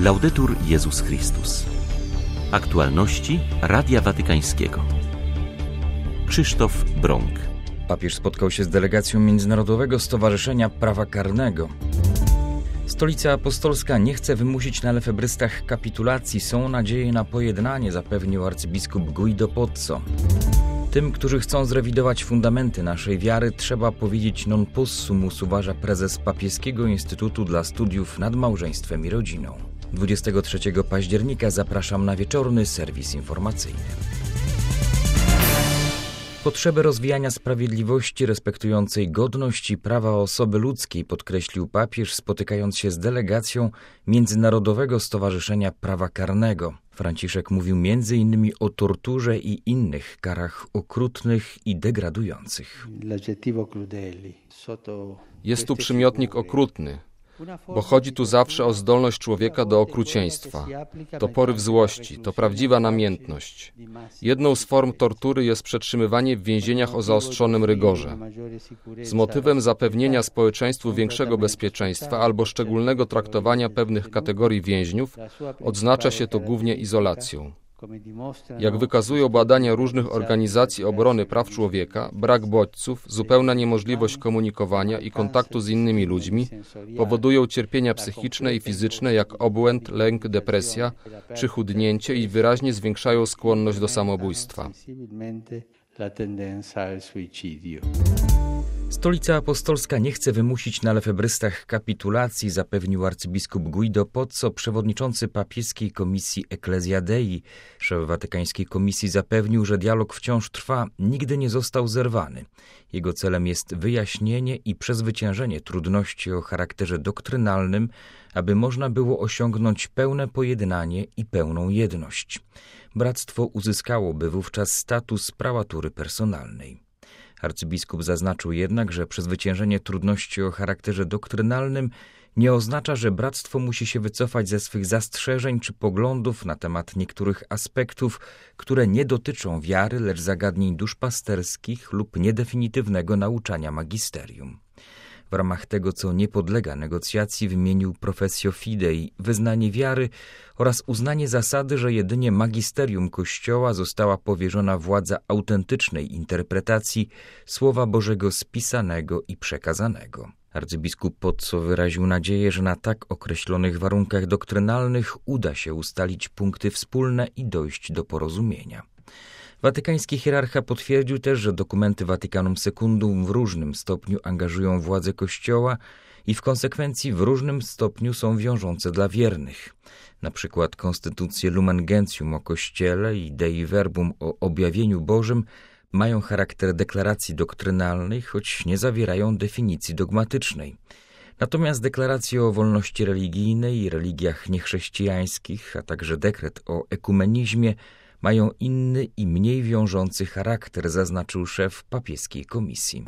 Laudetur Jezus Chrystus. Aktualności Radia Watykańskiego. Krzysztof Brąk. Papież spotkał się z delegacją Międzynarodowego Stowarzyszenia Prawa Karnego. Stolica Apostolska nie chce wymusić na lefebrystach kapitulacji. Są nadzieje na pojednanie, zapewnił arcybiskup Guido Pozzo. Tym, którzy chcą zrewidować fundamenty naszej wiary, trzeba powiedzieć non possumus, uważa prezes Papieskiego Instytutu dla Studiów nad Małżeństwem i Rodziną. 23 października zapraszam na wieczorny serwis informacyjny. Potrzebę rozwijania sprawiedliwości respektującej godność i prawa osoby ludzkiej podkreślił papież, spotykając się z delegacją Międzynarodowego Stowarzyszenia Prawa Karnego. Franciszek mówił m.in. o torturze i innych karach okrutnych i degradujących. Jest tu przymiotnik okrutny, bo chodzi tu zawsze o zdolność człowieka do okrucieństwa. To poryw złości, to prawdziwa namiętność. Jedną z form tortury jest przetrzymywanie w więzieniach o zaostrzonym rygorze. Z motywem zapewnienia społeczeństwu większego bezpieczeństwa albo szczególnego traktowania pewnych kategorii więźniów odznacza się to głównie izolacją. Jak wykazują badania różnych organizacji obrony praw człowieka, brak bodźców, zupełna niemożliwość komunikowania i kontaktu z innymi ludźmi powodują cierpienia psychiczne i fizyczne jak obłęd, lęk, depresja czy chudnięcie i wyraźnie zwiększają skłonność do samobójstwa. Stolica Apostolska nie chce wymusić na lefebrystach kapitulacji, zapewnił arcybiskup Guido Pozzo, przewodniczący papieskiej komisji Ecclesia Dei. Szef watykańskiej komisji zapewnił, że dialog wciąż trwa, nigdy nie został zerwany. Jego celem jest wyjaśnienie i przezwyciężenie trudności o charakterze doktrynalnym, aby można było osiągnąć pełne pojednanie i pełną jedność. Bractwo uzyskałoby wówczas status prałatury personalnej. Arcybiskup zaznaczył jednak, że przezwyciężenie trudności o charakterze doktrynalnym nie oznacza, że bractwo musi się wycofać ze swych zastrzeżeń czy poglądów na temat niektórych aspektów, które nie dotyczą wiary, lecz zagadnień duszpasterskich lub niedefinitywnego nauczania magisterium. W ramach tego, co nie podlega negocjacji, wymienił professio fidei, wyznanie wiary oraz uznanie zasady, że jedynie magisterium Kościoła została powierzona władza autentycznej interpretacji Słowa Bożego spisanego i przekazanego. Arcybiskup Pozzo wyraził nadzieję, że na tak określonych warunkach doktrynalnych uda się ustalić punkty wspólne i dojść do porozumienia. Watykański hierarcha potwierdził też, że dokumenty Vaticanum Secundum w różnym stopniu angażują władze Kościoła i w konsekwencji w różnym stopniu są wiążące dla wiernych. Na przykład konstytucje Lumen Gentium o Kościele i Dei Verbum o objawieniu Bożym mają charakter deklaracji doktrynalnej, choć nie zawierają definicji dogmatycznej. Natomiast deklaracje o wolności religijnej i religiach niechrześcijańskich, a także dekret o ekumenizmie mają inny i mniej wiążący charakter, zaznaczył szef papieskiej komisji.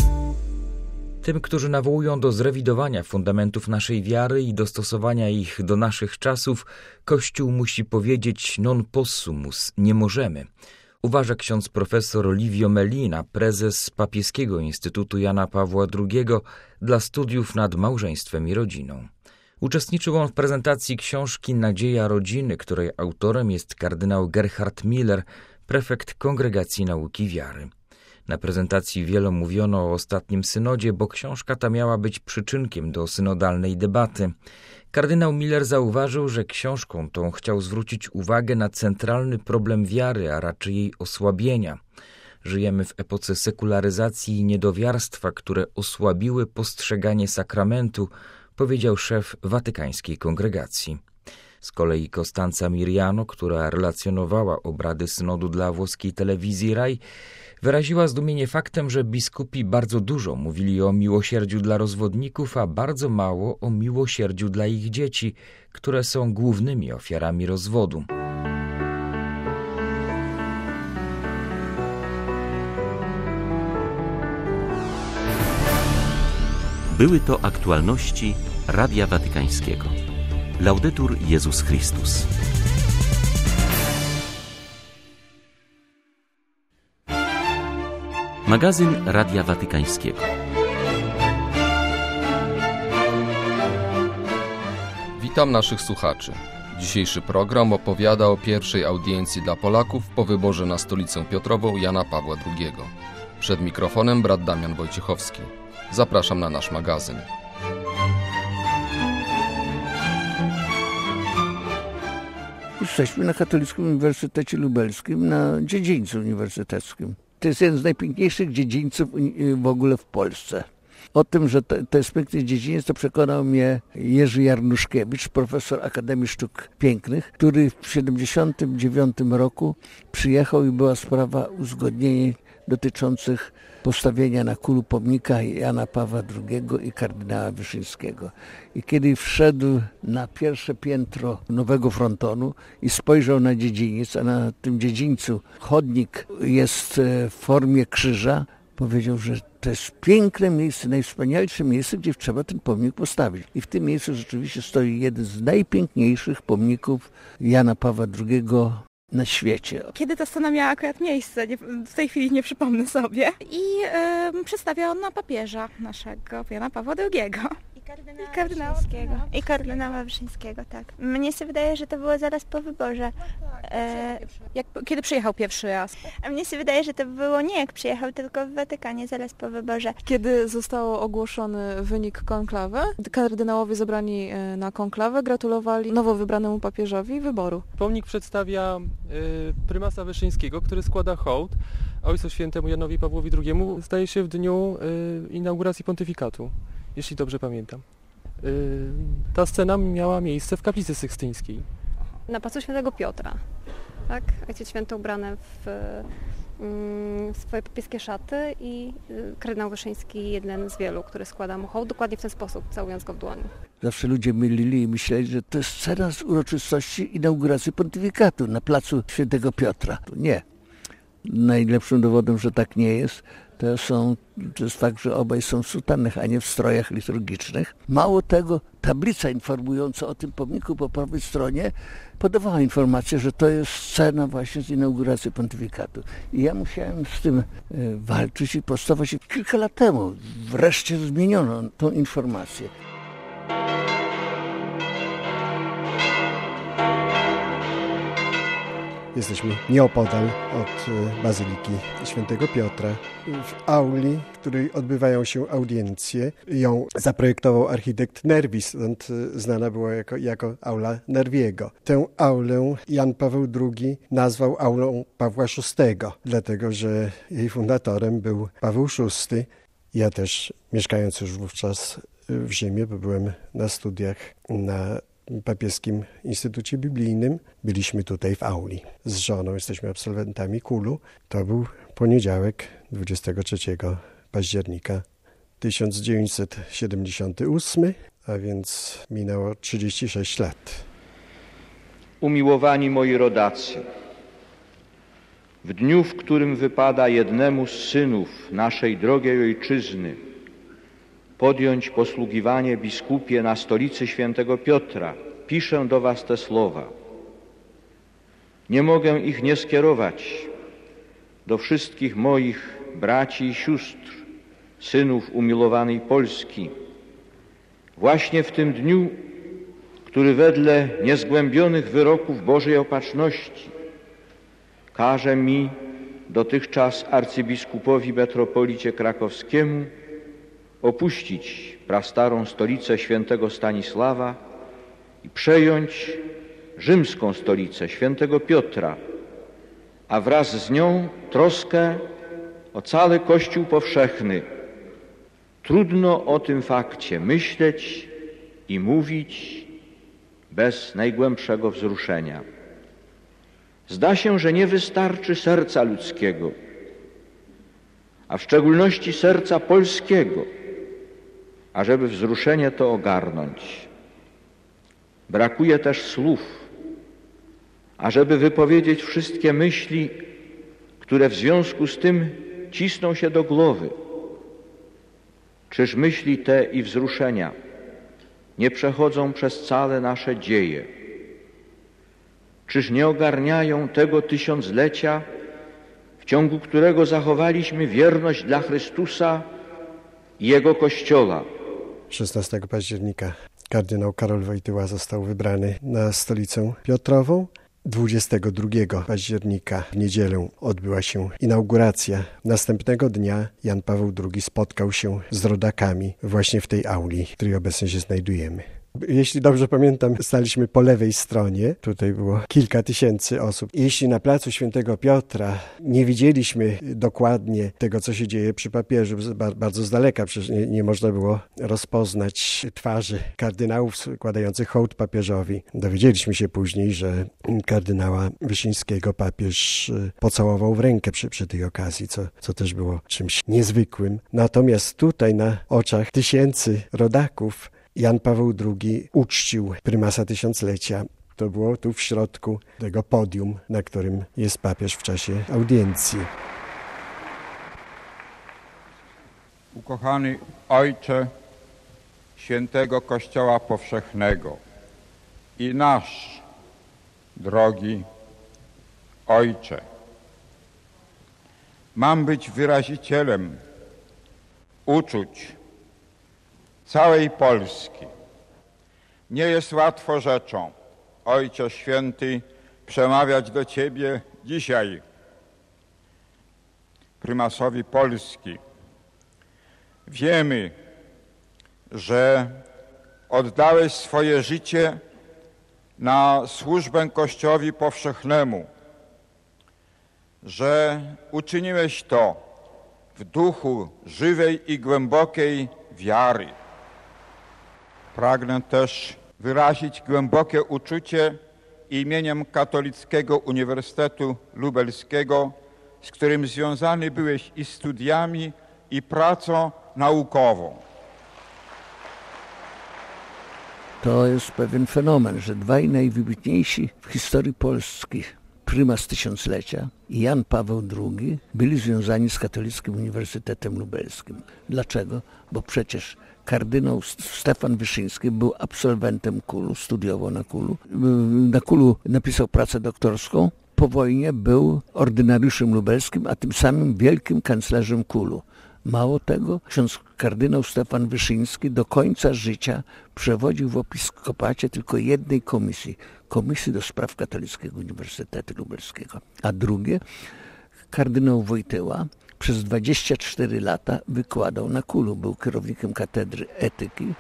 Tym, którzy nawołują do zrewidowania fundamentów naszej wiary i dostosowania ich do naszych czasów, Kościół musi powiedzieć non possumus, nie możemy, uważa ksiądz profesor Livio Melina, prezes Papieskiego Instytutu Jana Pawła II dla Studiów nad Małżeństwem i Rodziną. Uczestniczył on w prezentacji książki Nadzieja Rodziny, której autorem jest kardynał Gerhard Miller, prefekt Kongregacji Nauki Wiary. Na prezentacji wiele mówiono o ostatnim synodzie, bo książka ta miała być przyczynkiem do synodalnej debaty. Kardynał Miller zauważył, że książką tą chciał zwrócić uwagę na centralny problem wiary, a raczej jej osłabienia. Żyjemy w epoce sekularyzacji i niedowiarstwa, które osłabiły postrzeganie sakramentu, powiedział szef watykańskiej kongregacji. Z kolei Costanza Miriano, która relacjonowała obrady synodu dla włoskiej telewizji RAI, wyraziła zdumienie faktem, że biskupi bardzo dużo mówili o miłosierdziu dla rozwodników, a bardzo mało o miłosierdziu dla ich dzieci, które są głównymi ofiarami rozwodu. Były to aktualności Radia Watykańskiego. Laudetur Jezus Chrystus. Magazyn Radia Watykańskiego. Witam naszych słuchaczy. Dzisiejszy program opowiada o pierwszej audiencji dla Polaków po wyborze na stolicę Piotrową Jana Pawła II. Przed mikrofonem brat Damian Wojciechowski. Zapraszam na nasz magazyn. Jesteśmy na Katolickim Uniwersytecie Lubelskim, na dziedzińcu uniwersyteckim. To jest jeden z najpiękniejszych dziedzińców w ogóle w Polsce. O tym, że to jest piękny dziedziniec, to przekonał mnie Jerzy Jarnuszkiewicz, profesor Akademii Sztuk Pięknych, który w 1979 roku przyjechał i była sprawa uzgodnień dotyczących postawienia na Kulu pomnika Jana Pawła II i kardynała Wyszyńskiego. I kiedy wszedł na pierwsze piętro nowego frontonu i spojrzał na dziedziniec, a na tym dziedzińcu chodnik jest w formie krzyża, powiedział, że to jest piękne miejsce, najwspanialsze miejsce, gdzie trzeba ten pomnik postawić. I w tym miejscu rzeczywiście stoi jeden z najpiękniejszych pomników Jana Pawła II na świecie. Kiedy ta scena miała akurat miejsce, w tej chwili nie przypomnę sobie. I przedstawia ona papieża naszego, Jana Pawła II. I kardynała Wyszyńskiego, tak. Mnie się wydaje, że to było zaraz po wyborze. Kiedy przyjechał pierwszy raz? A mnie się wydaje, że to było nie jak przyjechał, tylko w Watykanie zaraz po wyborze. Kiedy został ogłoszony wynik konklawy, kardynałowie zebrani na konklawę gratulowali nowo wybranemu papieżowi wyboru. Pomnik przedstawia prymasa Wyszyńskiego, który składa hołd Ojcu Świętemu Janowi Pawłowi II, zdaje się w dniu inauguracji pontyfikatu, jeśli dobrze pamiętam. Ta scena miała miejsce w kaplicy sykstyńskiej. Na placu Świętego Piotra, tak? Ojciec Święty ubrany w swoje papieskie szaty i kardynał Wyszyński jeden z wielu, który składa mu hołd dokładnie w ten sposób, całując go w dłoń. Zawsze ludzie mylili i myśleli, że to jest scena z uroczystości inauguracji pontyfikatu na placu Świętego Piotra. Nie. Najlepszym dowodem, że tak nie jest, to jest fakt, że obaj są w sutannach, a nie w strojach liturgicznych. Mało tego, tablica informująca o tym pomniku po prawej stronie podawała informację, że to jest scena właśnie z inauguracji pontyfikatu. I ja musiałem z tym walczyć i prostować. Kilka lat temu wreszcie zmieniono tą informację. Jesteśmy nieopodal od Bazyliki Świętego Piotra, w auli, w której odbywają się audiencje. Ją zaprojektował architekt Nervi, stąd znana była jako aula Nerviego. Tę aulę Jan Paweł II nazwał aulą Pawła VI, dlatego że jej fundatorem był Paweł VI. Ja też, mieszkając już wówczas w Rzymie, bo byłem na studiach na Papieskim Instytucie Biblijnym. Byliśmy tutaj w auli. Z żoną jesteśmy absolwentami KUL-u. To był poniedziałek 23 października 1978, a więc minęło 36 lat. Umiłowani moi rodacy, w dniu, w którym wypada jednemu z synów naszej drogiej ojczyzny podjąć posługiwanie biskupie na stolicy Świętego Piotra, piszę do was te słowa. Nie mogę ich nie skierować do wszystkich moich braci i sióstr, synów umiłowanej Polski, właśnie w tym dniu, który wedle niezgłębionych wyroków Bożej Opatrzności każe mi, dotychczas arcybiskupowi metropolicie krakowskiemu, opuścić prastarą stolicę Świętego Stanisława i przejąć rzymską stolicę Świętego Piotra, a wraz z nią troskę o cały Kościół powszechny. Trudno o tym fakcie myśleć i mówić bez najgłębszego wzruszenia. Zda się, że nie wystarczy serca ludzkiego, a w szczególności serca polskiego, ażeby wzruszenie to ogarnąć. Brakuje też słów, ażeby wypowiedzieć wszystkie myśli, które w związku z tym cisną się do głowy. Czyż myśli te i wzruszenia nie przechodzą przez całe nasze dzieje? Czyż nie ogarniają tego tysiąclecia, w ciągu którego zachowaliśmy wierność dla Chrystusa i Jego Kościoła? 16 października kardynał Karol Wojtyła został wybrany na stolicę Piotrową. 22 października w niedzielę odbyła się inauguracja. Następnego dnia Jan Paweł II spotkał się z rodakami właśnie w tej auli, w której obecnie się znajdujemy. Jeśli dobrze pamiętam, staliśmy po lewej stronie. Tutaj było kilka tysięcy osób. Jeśli na placu Świętego Piotra nie widzieliśmy dokładnie tego, co się dzieje przy papieżu, bardzo z daleka, przecież nie można było rozpoznać twarzy kardynałów składających hołd papieżowi. Dowiedzieliśmy się później, że kardynała Wyszyńskiego papież pocałował w rękę przy tej okazji, co też było czymś niezwykłym. Natomiast tutaj na oczach tysięcy rodaków Jan Paweł II uczcił prymasa tysiąclecia. To było tu w środku tego podium, na którym jest papież w czasie audiencji. Ukochany Ojcze Świętego Kościoła Powszechnego i nasz drogi Ojcze, mam być wyrazicielem uczuć całej Polski. Nie jest łatwo rzeczą, Ojcze Święty, przemawiać do Ciebie dzisiaj, prymasowi Polski. Wiemy, że oddałeś swoje życie na służbę Kościołowi powszechnemu, że uczyniłeś to w duchu żywej i głębokiej wiary. Pragnę też wyrazić głębokie uczucie imieniem Katolickiego Uniwersytetu Lubelskiego, z którym związany byłeś i studiami, i pracą naukową. To jest pewien fenomen, że dwaj najwybitniejsi w historii Polski, prymas tysiąclecia i Jan Paweł II, byli związani z Katolickim Uniwersytetem Lubelskim. Dlaczego? Bo przecież kardynał Stefan Wyszyński był absolwentem KUL-u, studiował na KUL-u. Na KUL-u napisał pracę doktorską. Po wojnie był ordynariuszem lubelskim, a tym samym wielkim kanclerzem KUL-u. Mało tego, ksiądz kardynał Stefan Wyszyński do końca życia przewodził w episkopacie tylko jednej komisji do spraw Katolickiego Uniwersytetu Lubelskiego. A drugie, kardynał Wojtyła przez 24 lata wykładał na KUL-u, był kierownikiem katedry etyki.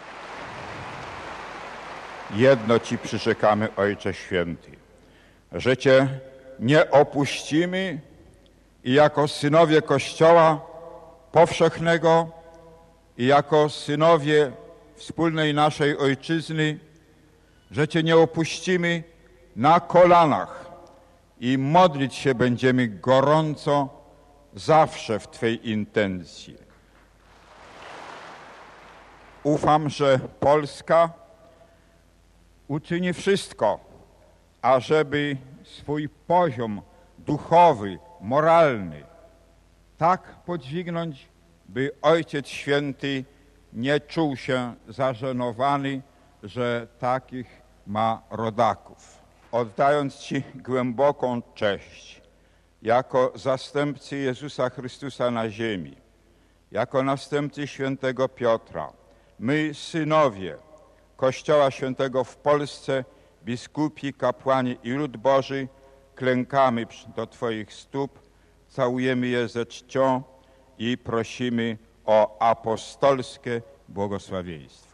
Jedno Ci przyrzekamy, Ojcze Święty, że Cię nie opuścimy i jako synowie Kościoła powszechnego i jako synowie wspólnej naszej Ojczyzny, że Cię nie opuścimy na kolanach i modlić się będziemy gorąco zawsze w Twej intencji. Ufam, że Polska uczyni wszystko, ażeby swój poziom duchowy, moralny tak podźwignąć, by Ojciec Święty nie czuł się zażenowany, że takich ma rodaków. Oddając Ci głęboką cześć jako zastępcy Jezusa Chrystusa na ziemi, jako następcy świętego Piotra, my, synowie Kościoła Świętego w Polsce, biskupi, kapłani i lud Boży, klękamy do Twoich stóp, całujemy je ze czcią i prosimy o apostolskie błogosławieństwo.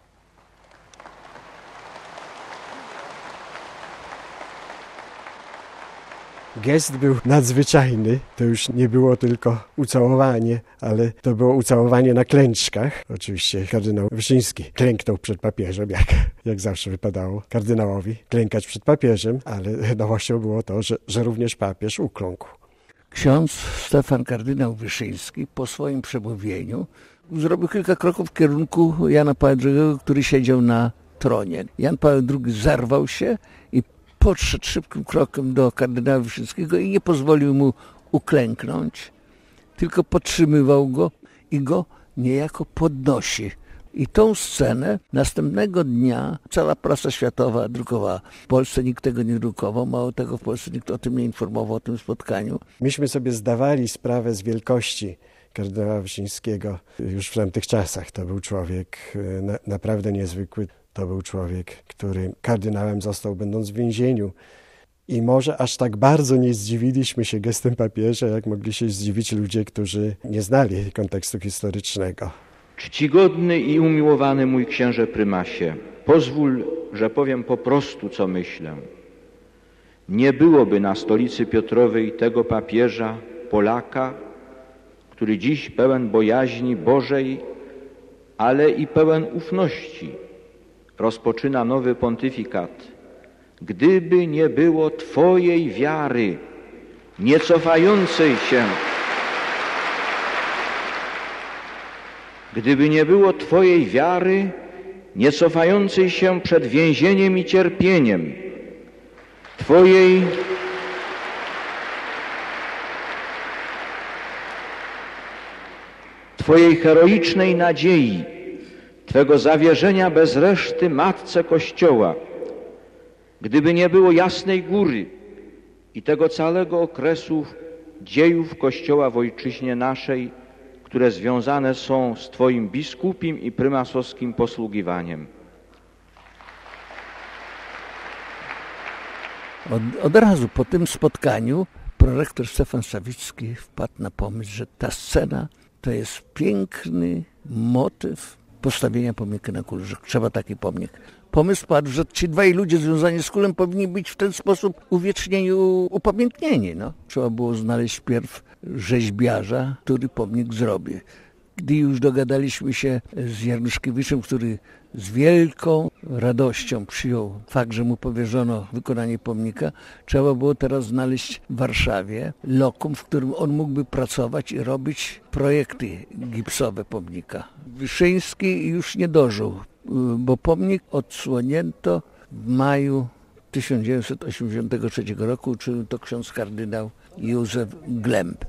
Gest był nadzwyczajny. To już nie było tylko ucałowanie, ale to było ucałowanie na klęczkach. Oczywiście kardynał Wyszyński klęknął przed papieżem, jak zawsze wypadało kardynałowi klękać przed papieżem, ale nowością było to, że również papież ukląkł. Ksiądz Stefan kardynał Wyszyński po swoim przemówieniu zrobił kilka kroków w kierunku Jana Pawła II, który siedział na tronie. Jan Paweł II zerwał się i podszedł szybkim krokiem do kardynała Wyszyńskiego i nie pozwolił mu uklęknąć, tylko podtrzymywał go i go niejako podnosi. I tą scenę następnego dnia cała prasa światowa drukowała. W Polsce nikt tego nie drukował, mało tego w Polsce nikt o tym nie informował, o tym spotkaniu. Myśmy sobie zdawali sprawę z wielkości kardynała Wyszyńskiego już w tamtych czasach. To był człowiek naprawdę niezwykły. To był człowiek, który kardynałem został będąc w więzieniu. I może aż tak bardzo nie zdziwiliśmy się gestem papieża, jak mogli się zdziwić ludzie, którzy nie znali kontekstu historycznego. Czcigodny i umiłowany mój księże prymasie, pozwól, że powiem po prostu, co myślę. Nie byłoby na stolicy Piotrowej tego papieża, Polaka, który dziś pełen bojaźni Bożej, ale i pełen ufności rozpoczyna nowy pontyfikat, gdyby nie było Twojej wiary, nie cofającej się, gdyby nie było Twojej wiary, nie cofającej się przed więzieniem i cierpieniem, Twojej heroicznej nadziei, Twego zawierzenia bez reszty Matce Kościoła, gdyby nie było Jasnej Góry i tego całego okresu dziejów Kościoła w ojczyźnie naszej, które związane są z Twoim biskupim i prymasowskim posługiwaniem. Od razu po tym spotkaniu prorektor Stefan Sawicki wpadł na pomysł, że ta scena to jest piękny motyw postawienia pomnika na Kulu, że trzeba taki pomnik. Pomysł padł, że ci dwaj ludzie związani z Kulem powinni być w ten sposób uwiecznieni, upamiętnieni. No. Trzeba było znaleźć pierw rzeźbiarza, który pomnik zrobi. Gdy już dogadaliśmy się z Januszkiewiczem, który z wielką radością przyjął fakt, że mu powierzono wykonanie pomnika, trzeba było teraz znaleźć w Warszawie lokum, w którym on mógłby pracować i robić projekty gipsowe pomnika. Wyszyński już nie dożył, bo pomnik odsłonięto w maju 1983 roku, uczynił to ksiądz kardynał Józef Glemp.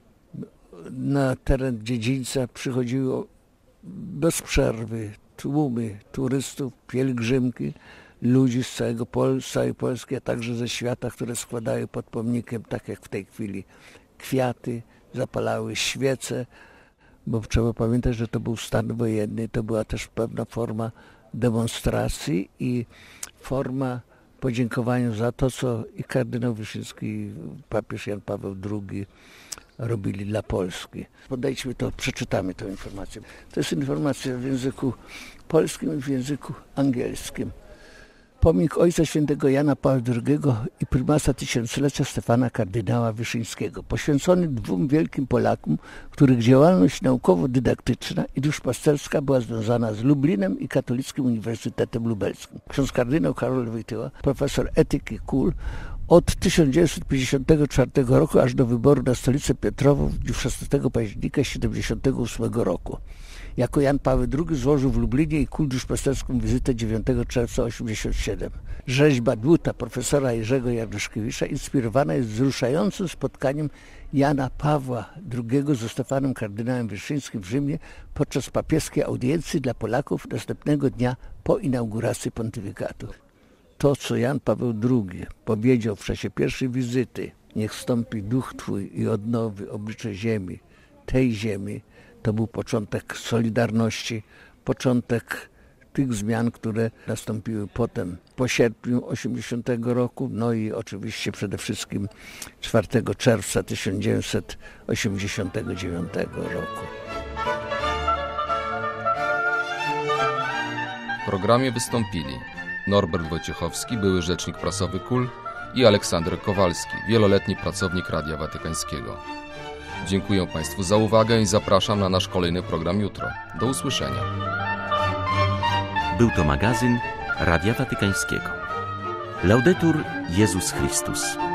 Na teren dziedzińca przychodziło bez przerwy tłumy turystów, pielgrzymki, ludzi z całej Polski, a także ze świata, które składały pod pomnikiem, tak jak w tej chwili, kwiaty, zapalały świece, bo trzeba pamiętać, że to był stan wojenny, to była też pewna forma demonstracji i forma podziękowania za to, co i kardynał Wyszyński, i papież Jan Paweł II robili dla Polski. Podejdźmy to, przeczytamy tę informację. To jest informacja w języku polskim i w języku angielskim. Pomnik Ojca Świętego Jana Pawła II i prymasa tysiąclecia Stefana kardynała Wyszyńskiego, poświęcony dwóm wielkim Polakom, których działalność naukowo-dydaktyczna i duszpasterska była związana z Lublinem i Katolickim Uniwersytetem Lubelskim. Ksiądz kardynał Karol Wojtyła, profesor etyki KUL, od 1954 roku aż do wyboru na stolicę Piotrową w dniu 16 października 1978 roku. Jako Jan Paweł II złożył w Lublinie i KUL duszpasterską wizytę 9 czerwca 1987. Rzeźba dłuta profesora Jerzego Januszkiewicza inspirowana jest wzruszającym spotkaniem Jana Pawła II ze Stefanem kardynałem Wyszyńskim w Rzymie podczas papieskiej audiencji dla Polaków następnego dnia po inauguracji pontyfikatu. To, co Jan Paweł II powiedział w czasie pierwszej wizyty, niech wstąpi duch Twój i odnowi oblicze ziemi, tej ziemi, to był początek Solidarności, początek tych zmian, które nastąpiły potem po sierpniu 80 roku, no i oczywiście przede wszystkim 4 czerwca 1989 roku. W programie wystąpili Norbert Wojciechowski, były rzecznik prasowy KUL, i Aleksander Kowalski, wieloletni pracownik Radia Watykańskiego. Dziękuję Państwu za uwagę i zapraszam na nasz kolejny program jutro. Do usłyszenia. Był to magazyn Radia Watykańskiego. Laudetur Jezus Chrystus.